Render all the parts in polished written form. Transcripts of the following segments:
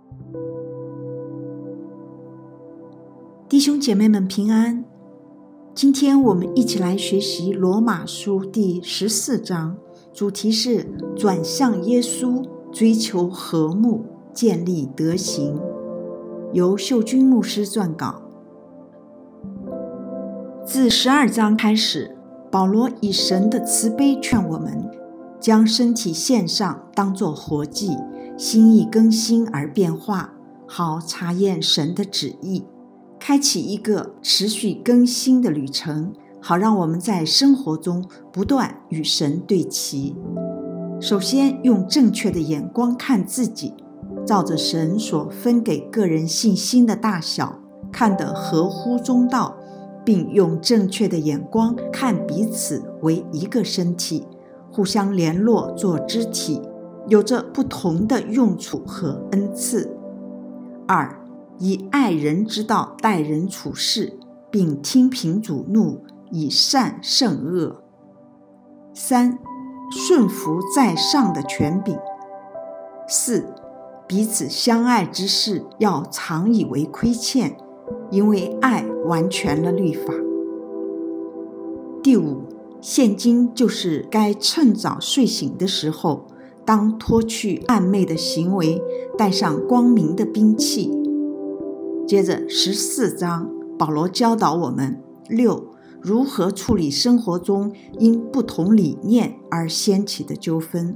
弟兄姐妹们平安，今天我们一起来学习罗马书第14章，主题是转向耶稣，追求和睦，建立德行，由秀君牧师撰稿。自12章开始，保罗以神的慈悲劝我们，将身体献上，当作活祭，心意更新而变化，好查验神的旨意，开启一个持续更新的旅程，好让我们在生活中不断与神对齐。首先用正确的眼光看自己，照着神所分给个人信心的大小，看得合乎中道，并用正确的眼光看彼此为一个身体，互相联络做肢体，有着不同的用处和恩赐。2. 以爱人之道待人处事，并听凭主怒，以善胜恶。3. 顺服在上的权柄。4. 彼此相爱之事要常以为亏欠，因为爱完全了律法。第5，现今就是该趁早睡醒的时候，当脱去暗昧的行为，带上光明的兵器。接着14章，保罗教导我们6如何处理生活中因不同理念而掀起的纠纷。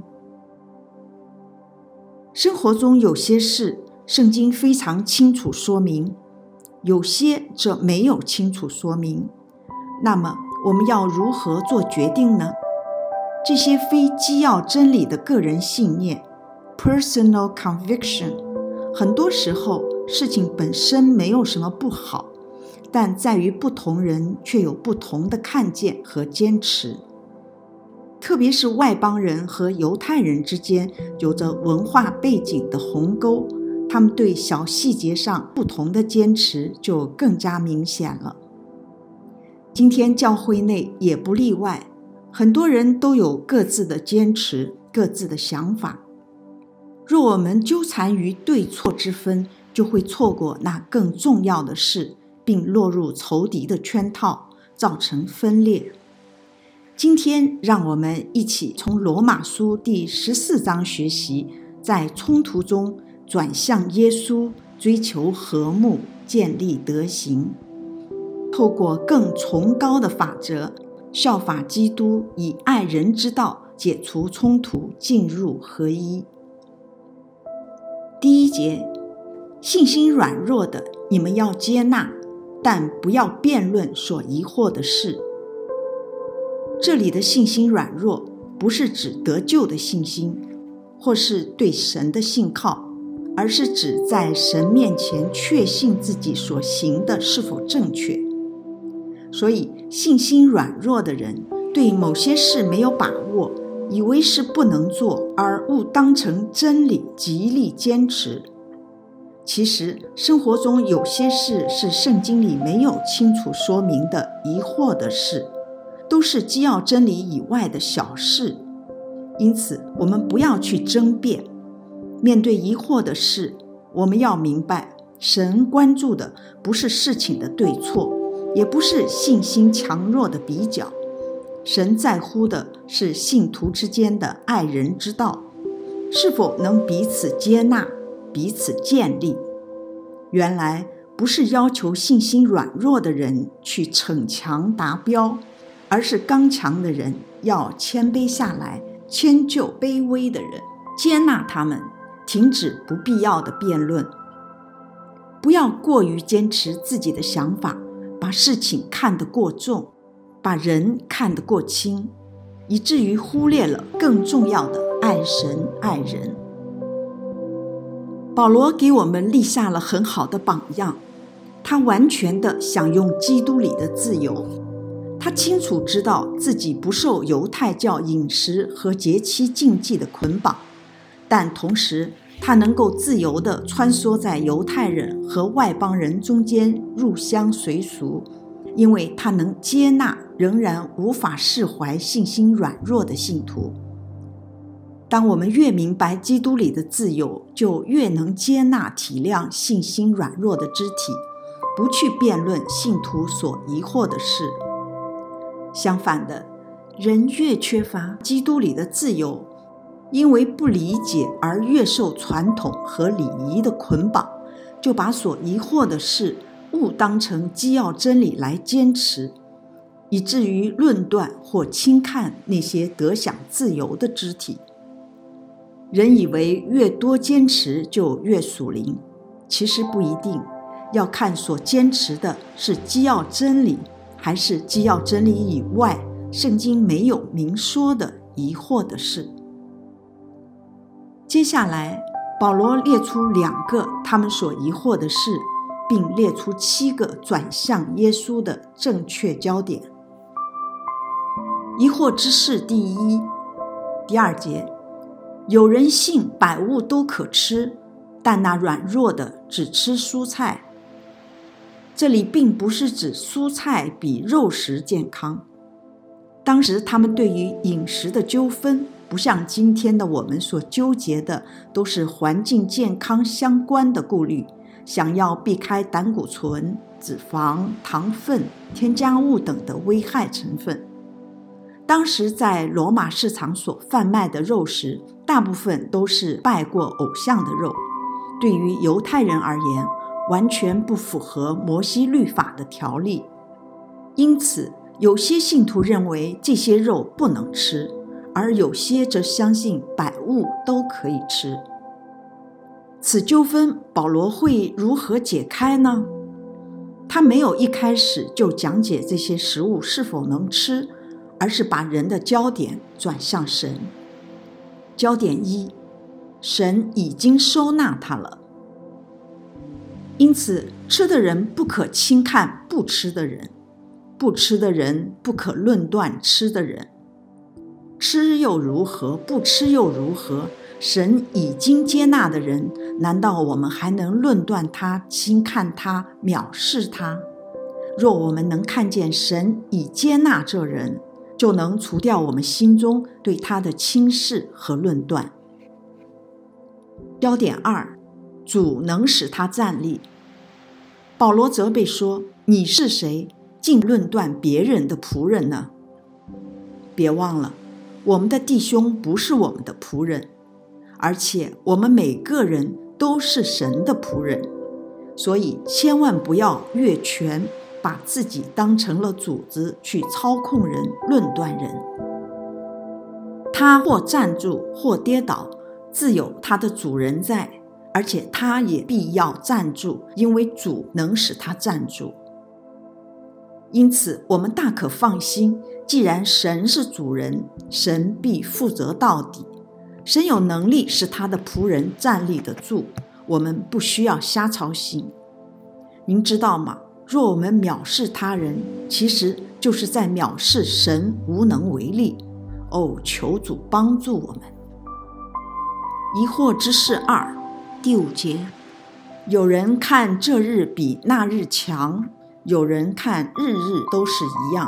生活中有些事，圣经非常清楚说明，有些则没有清楚说明。那么我们要如何做决定呢？这些非基要真理的个人信念 personal conviction， 很多时候事情本身没有什么不好，但在于不同人却有不同的看见和坚持。特别是外邦人和犹太人之间有着文化背景的鸿沟，他们对小细节上不同的坚持就更加明显了。今天教会内也不例外，很多人都有各自的坚持，各自的想法。若我们纠缠于对错之分，就会错过那更重要的事，并落入仇敌的圈套，造成分裂。今天让我们一起从罗马书第14章学习，在冲突中转向耶稣，追求和睦，建立德行。透过更崇高的法则，效法基督，以爱人之道解除冲突，进入合一。第1节，信心软弱的，你们要接纳，但不要辩论所疑惑的事。这里的信心软弱，不是指得救的信心，或是对神的信靠，而是指在神面前确信自己所行的是否正确。所以信心软弱的人对某些事没有把握，以为是不能做，而误当成真理，极力坚持。其实生活中有些事是圣经里没有清楚说明的疑惑的事，都是基要真理以外的小事。因此我们不要去争辩。面对疑惑的事，我们要明白，神关注的不是事情的对错，也不是信心强弱的比较，神在乎的是信徒之间的爱人之道，是否能彼此接纳，彼此建立。原来不是要求信心软弱的人去逞强达标，而是刚强的人要谦卑下来，迁就卑微的人，接纳他们，停止不必要的辩论。不要过于坚持自己的想法，把事情看得过重，把人看得过轻，以至于忽略了更重要的爱神爱人。保罗给我们立下了很好的榜样，他完全地享用基督里的自由。他清楚知道自己不受犹太教饮食和节期禁忌的捆绑，但同时他能够自由地穿梭在犹太人和外邦人中间，入乡随俗，因为他能接纳仍然无法释怀信心软弱的信徒。 当我们越明白基督里的自由，就越能接纳体谅信心软弱的肢体，不去辩论信徒所疑惑的事。相反的，人越缺乏基督里的自由，因为不理解而越受传统和礼仪的捆绑，就把所疑惑的事误当成基要真理来坚持，以至于论断或轻看那些得享自由的肢体。人以为越多坚持就越属灵，其实不一定，要看所坚持的是基要真理，还是基要真理以外圣经没有明说的疑惑的事。接下来，保罗列出2个他们所疑惑的事，并列出7个转向耶稣的正确焦点。疑惑之事第1，第2节，有人信百物都可吃，但那软弱的只吃蔬菜。这里并不是指蔬菜比肉食健康。当时他们对于饮食的纠纷，不像今天的我们所纠结的都是环境健康相关的顾虑，想要避开胆固醇、脂肪、糖分、添加物等的危害成分。当时在罗马市场所贩卖的肉食，大部分都是拜过偶像的肉，对于犹太人而言，完全不符合摩西律法的条例。因此，有些信徒认为这些肉不能吃，而有些则相信百物都可以吃。此纠纷，保罗会如何解开呢？他没有一开始就讲解这些食物是否能吃，而是把人的焦点转向神。焦点1，神已经收纳它了。因此，吃的人不可轻看不吃的人，不吃的人不可论断吃的人。吃又如何，不吃又如何？神已经接纳的人，难道我们还能论断他、轻看他、藐视他？若我们能看见神已接纳这人，就能除掉我们心中对他的轻视和论断。焦点2，主能使他站立。保罗责备说，你是谁，竟论断别人的仆人呢？别忘了，我们的弟兄不是我们的仆人，而且我们每个人都是神的仆人，所以千万不要越权，把自己当成了主子去操控人、论断人。他或站住，或跌倒，自有他的主人在，而且他也必要站住，因为主能使他站住。因此，我们大可放心，既然神是主人，神必负责到底。神有能力使他的仆人站立得住，我们不需要瞎操心。您知道吗？若我们藐视他人，其实就是在藐视神无能为力。求主帮助我们。疑惑之事2，第5节，有人看这日比那日强，有人看日日都是一样。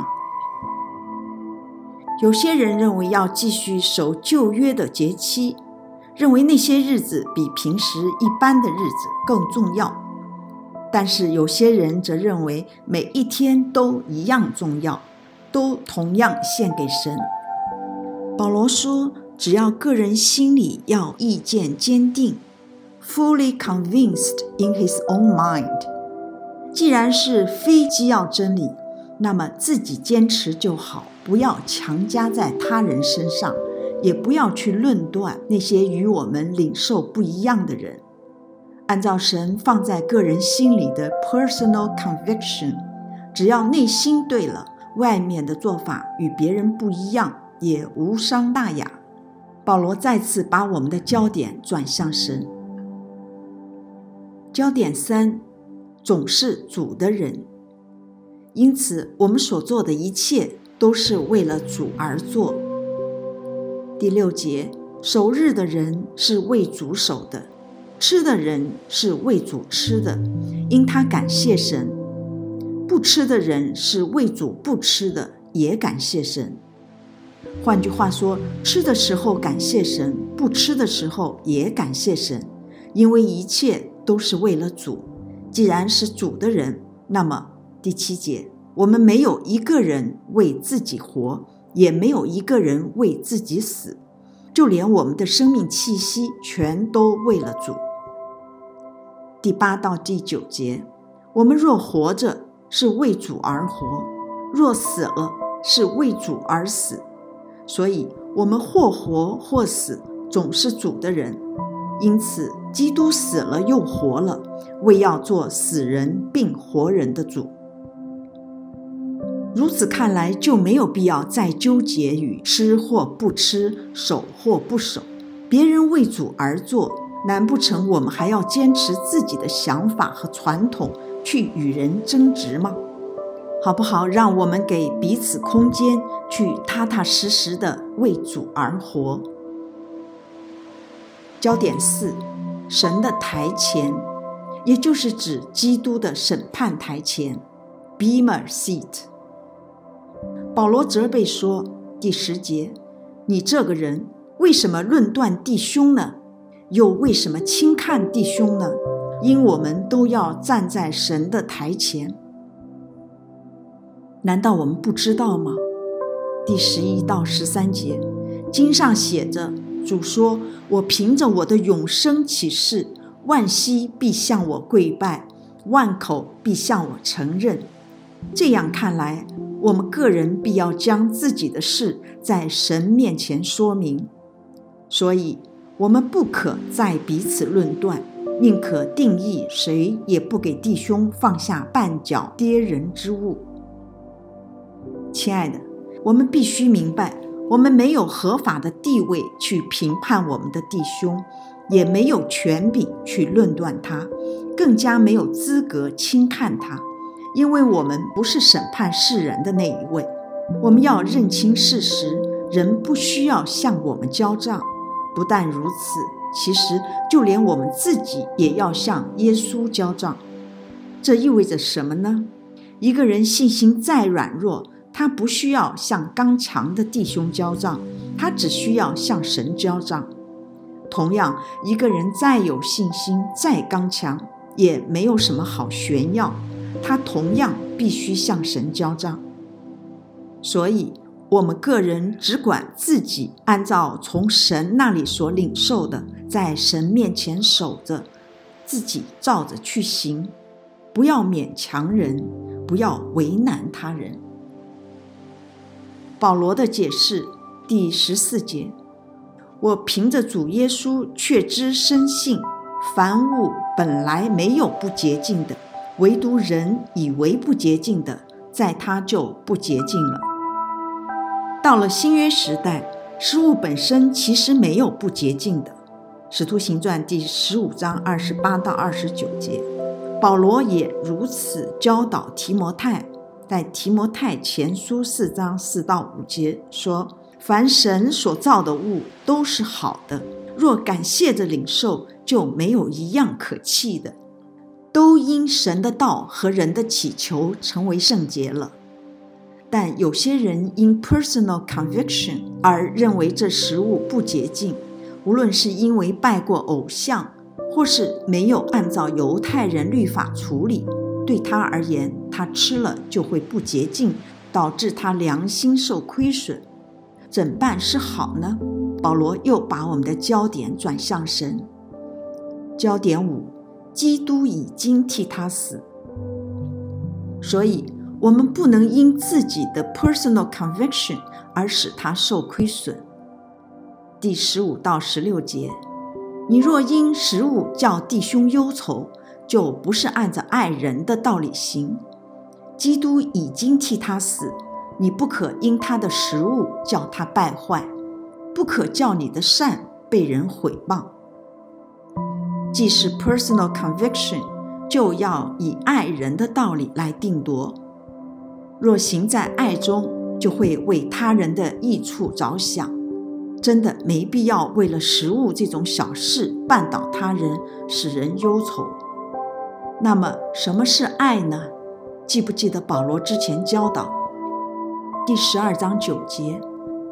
有些人认为要继续守旧约的节期，认为那些日子比平时一般的日子更重要。但是有些人则认为每一天都一样重要，都同样献给神。保罗说，只要个人心里要意见坚定 fully convinced in his own mind。 既然是非基要真理，那么自己坚持就好，不要强加在他人身上，也不要去论断那些与我们领受不一样的人。按照神放在个人心里的 personal conviction， 只要内心对了，外面的做法与别人不一样，也无伤大雅。保罗再次把我们的焦点转向神。焦点3，总是主的人。因此，我们所做的一切都是为了主而做。第6节，守日的人是为主守的，吃的人是为主吃的，因他感谢神；不吃的人是为主不吃的，也感谢神。 换句话说，吃的时候感谢神，不吃的时候也感谢神，因为一切都是为了主。既然是主的人，那么第7节，我们没有一个人为自己活，也没有一个人为自己死，就连我们的生命气息全都为了主。第8到第9节，我们若活着，是为主而活；若死了，是为主而死。所以我们或活或死，总是主的人。因此基督死了又活了，为要做死人并活人的主。如此看来，就没有必要再纠结于吃或不吃，守或不守。别人为主而做，难不成我们还要坚持自己的想法和传统去与人争执吗？好不好？让我们给彼此空间，去踏踏实实的为主而活。焦点4，神的台前，也就是指基督的审判台前 Bema Seat。 保罗责备说，第10节，你这个人为什么论断弟兄呢？又为什么轻看弟兄呢？因我们都要站在神的台前。难道我们不知道吗？第11到13节，经上写着，主说，我凭着我的永生起誓，万膝必向我跪拜，万口必向我承认。这样看来，我们个人必要将自己的事在神面前说明。所以我们不可再彼此论断，宁可定义谁也不给弟兄放下绊脚跌人之物。亲爱的，我们必须明白，我们没有合法的地位去评判我们的弟兄，也没有权柄去论断他，更加没有资格轻看他，因为我们不是审判世人的那一位。我们要认清事实，人不需要向我们交账。不但如此，其实就连我们自己也要向耶稣交账。这意味着什么呢？一个人信心再软弱，他不需要向刚强的弟兄交账，他只需要向神交账。同样，一个人再有信心再刚强，也没有什么好炫耀，他同样必须向神交账。所以我们个人只管自己按照从神那里所领受的，在神面前守着，自己照着去行，不要勉强人，不要为难他人。保罗的解释，第14节，我凭着主耶稣确知深信，凡物本来没有不洁净的，唯独人以为不洁净的，在他就不洁净了。到了新约时代，食物本身其实没有不洁净的。使徒行传第15章28到29节，保罗也如此教导提摩太，在提摩太前书4章4到5节说，凡神所造的物都是好的，若感谢着领受，就没有一样可弃的，都因神的道和人的祈求成为圣洁了。但有些人因 personal conviction 而认为这食物不洁净，无论是因为拜过偶像，或是没有按照犹太人律法处理，对他而言，他吃了就会不洁净，导致他良心受亏损。怎办是好呢？保罗又把我们的焦点转向神。焦点5，基督已经替他死。所以我们不能因自己的 personal conviction 而使他受亏损。第15到16节，你若因食物叫弟兄忧愁，就不是按着爱人的道理行。基督已经替他死，你不可因他的食物叫他败坏，不可叫你的善被人毁谤。既是 personal conviction， 就要以爱人的道理来定夺。若行在爱中，就会为他人的益处着想。真的没必要为了食物这种小事绊倒他人，使人忧愁。那么什么是爱呢？记不记得保罗之前教导第12章9节，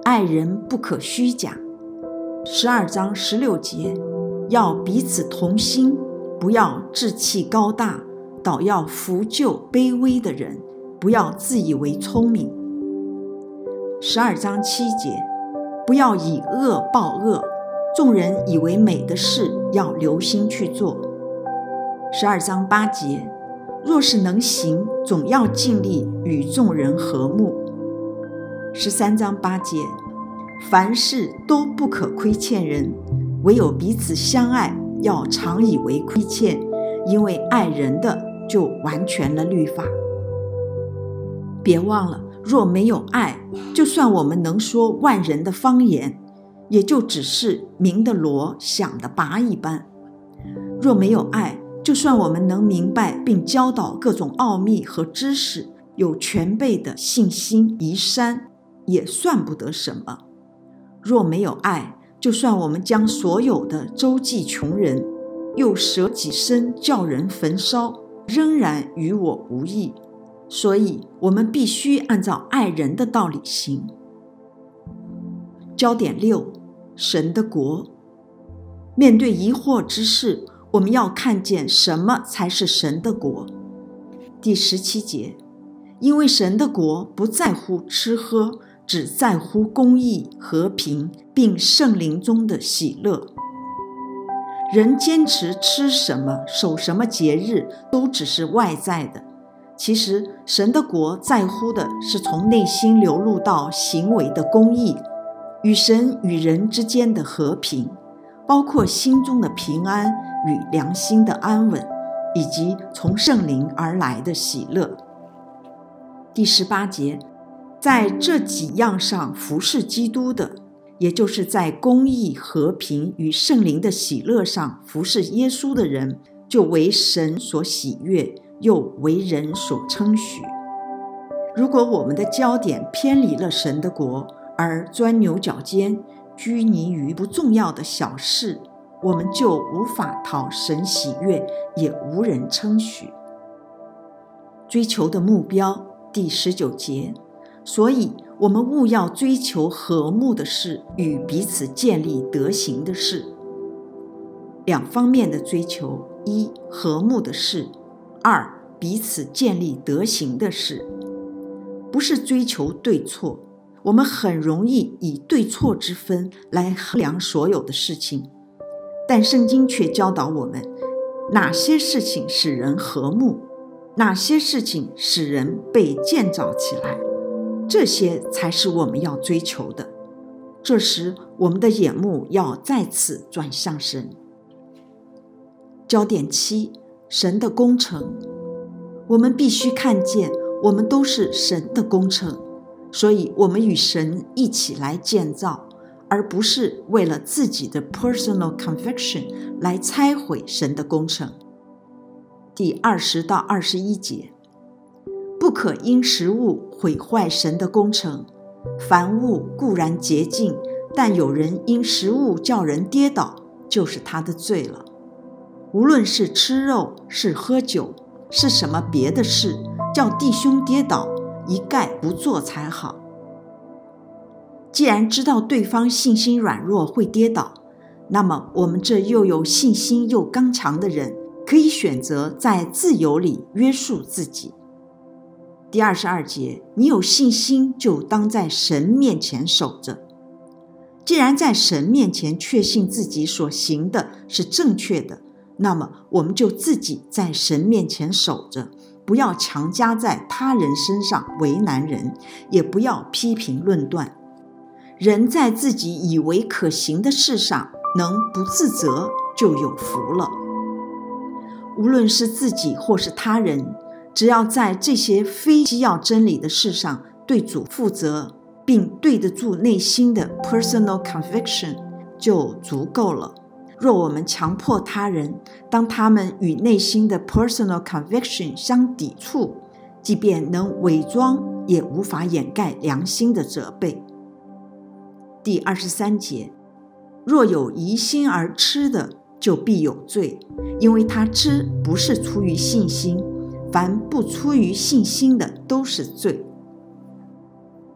爱人不可虚假。12章16节，要彼此同心，不要志气高大，倒要扶救卑微的人，不要自以为聪明。12章7节，不要以恶报恶，众人以为美的事要留心去做。12章8节，若是能行，总要尽力与众人和睦。13章8节，凡事都不可亏欠人，唯有彼此相爱，要常以为亏欠，因为爱人的就完全了律法。别忘了，若没有爱，就算我们能说万人的方言，也就只是鸣的锣响的钹一般。若没有爱，就算我们能明白并教导各种奥秘和知识，有全备的信心移山，也算不得什么。若没有爱，就算我们将所有的周济穷人，又舍己身叫人焚烧，仍然与我无益。所以我们必须按照爱人的道理行。焦点6，神的国。面对疑惑之事，我们要看见什么才是神的国。第17节，因为神的国不在乎吃喝，只在乎公义、和平，并圣灵中的喜乐。人坚持吃什么、守什么节日，都只是外在的。其实神的国在乎的是从内心流露到行为的公义，与神与人之间的和平，包括心中的平安与良心的安稳，以及从圣灵而来的喜乐。第18节，在这几样上服侍基督的，也就是在公义、和平与圣灵的喜乐上服侍耶稣的人，就为神所喜悦，又为人所称许。如果我们的焦点偏离了神的国，而钻牛角尖，拘泥于不重要的小事，我们就无法讨神喜悦，也无人称许。追求的目标，第19节，所以我们务要追求和睦的事，与彼此建立德行的事。两方面的追求：一、和睦的事；二、彼此建立德行的事。不是追求对错，我们很容易以对错之分来衡量所有的事情，但圣经却教导我们，哪些事情使人和睦，哪些事情使人被建造起来，这些才是我们要追求的。这时我们的眼目要再次转向神。焦点7，神的工程。我们必须看见，我们都是神的工程，所以我们与神一起来建造，而不是为了自己的 personal conviction 来拆毁神的工程。第20到21节，不可因食物毁坏神的工程，凡物固然洁净，但有人因食物叫人跌倒，就是他的罪了。无论是吃肉，是喝酒，是什么别的事，叫弟兄跌倒，一概不做才好。既然知道对方信心软弱会跌倒，那么我们这又有信心又刚强的人，可以选择在自由里约束自己。第22节，你有信心就当在神面前守着。既然在神面前确信自己所行的是正确的，那么我们就自己在神面前守着，不要强加在他人身上为难人，也不要批评论断。人在自己以为可行的事上能不自责，就有福了。无论是自己或是他人，只要在这些非基要真理的事上对主负责，并对得住内心的 personal conviction， 就足够了。若我们强迫他人，当他们与内心的 personal conviction 相抵触，即便能伪装，也无法掩盖良心的责备。第23节，若有疑心而吃的，就必有罪，因为他吃不是出于信心，凡不出于信心的都是罪。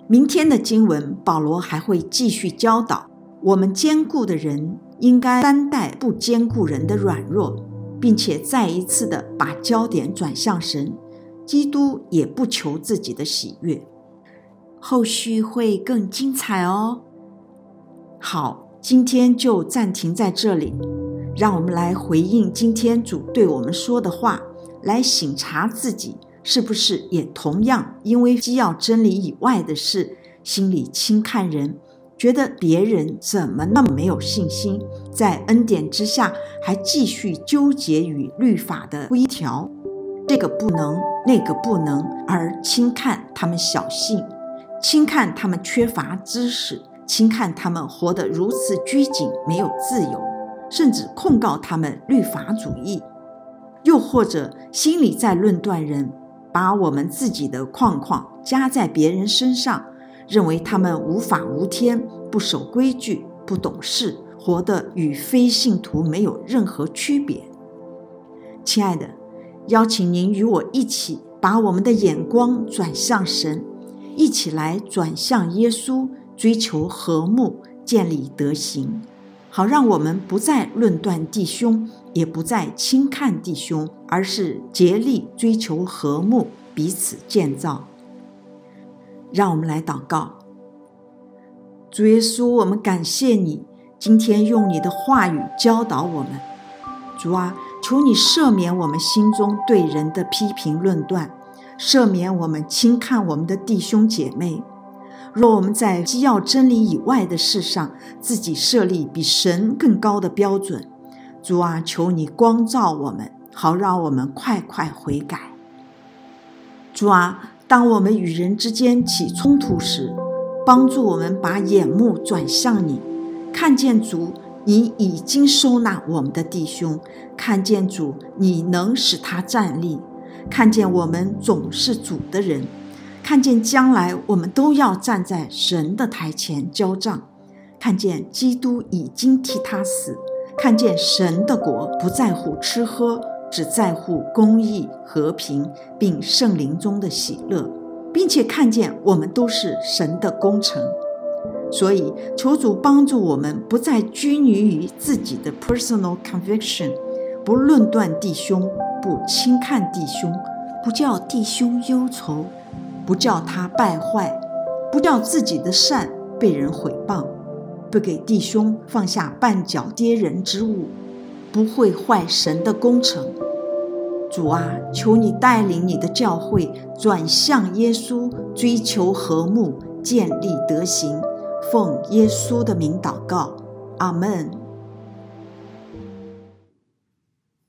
明天的经文，保罗还会继续教导我们坚固的人应该担待不坚固人的软弱，并且再一次的把焦点转向神。基督也不求自己的喜悦。后续会更精彩哦。好，今天就暂停在这里，让我们来回应今天主对我们说的话，来省察自己是不是也同样因为基要真理以外的事，心里轻看人，觉得别人怎么那么没有信心，在恩典之下还继续纠结于律法的规条，这个不能，那个不能，而轻看他们小信，轻看他们缺乏知识，轻看他们活得如此拘谨，没有自由，甚至控告他们律法主义。又或者心里在论断人，把我们自己的框框加在别人身上，认为他们无法无天，不守规矩，不懂事，活得与非信徒没有任何区别。亲爱的，邀请您与我一起把我们的眼光转向神，一起来转向耶稣，追求和睦，建立德行，好让我们不再论断弟兄，也不再轻看弟兄，而是竭力追求和睦，彼此建造。让我们来祷告。主耶稣，我们感谢你今天用你的话语教导我们。主啊，求你赦免我们心中对人的批评论断，赦免我们轻看我们的弟兄姐妹。若我们在基要真理以外的事上，自己设立比神更高的标准，主啊，求你光照我们，好让我们快快悔改。主啊，当我们与人之间起冲突时，帮助我们把眼目转向你，看见主，你已经收纳我们的弟兄，看见主，你能使他站立，看见我们总是主的人，看见将来我们都要站在神的台前交账，看见基督已经替他死，看见神的国不在乎吃喝，只在乎公义、和平，并圣灵中的喜乐，并且看见我们都是神的工程。所以求主帮助我们不再拘泥于自己的 personal conviction， 不论断弟兄，不轻看弟兄，不叫弟兄忧愁，不叫他败坏，不叫自己的善被人毁谤，不给弟兄放下绊脚跌人之物，不会坏神的工程。主啊，求你带领你的教会转向耶稣，追求和睦，建立德行，奉耶稣的名祷告，阿们。